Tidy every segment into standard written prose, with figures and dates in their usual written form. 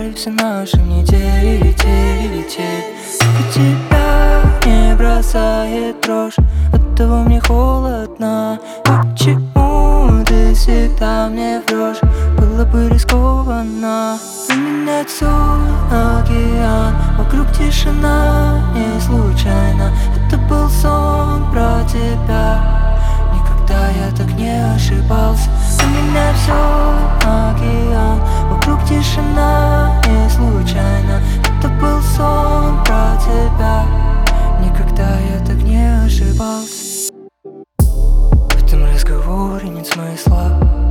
Подари все наши недели, летели. И тебя не бросает дрожь, оттого мне холодно. Почему ты всегда мне врешь? Было бы рискованно. У меня все океан, вокруг тишина, не случайно. Это был сон про тебя, никогда я так не ошибался. У меня все океан, вокруг тишина, не случайно. Это был сон про тебя, никогда я так не ошибался. В этом разговоре нет смысла.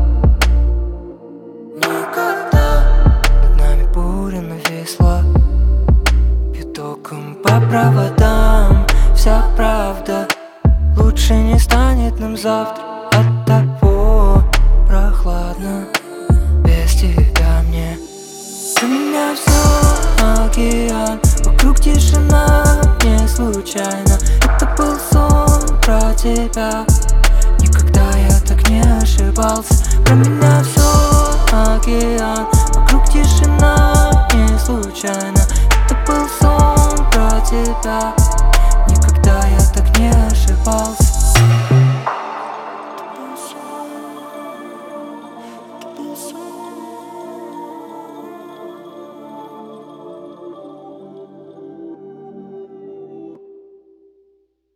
Никогда над нами буря нависла. Бью током по проводам, вся правда. Лучше не станет нам завтра, от того прохладно без тебя мне. У меня все океан, вокруг тишина, не случайно. Это был сон про тебя, никогда я так не ошибался. Про меня все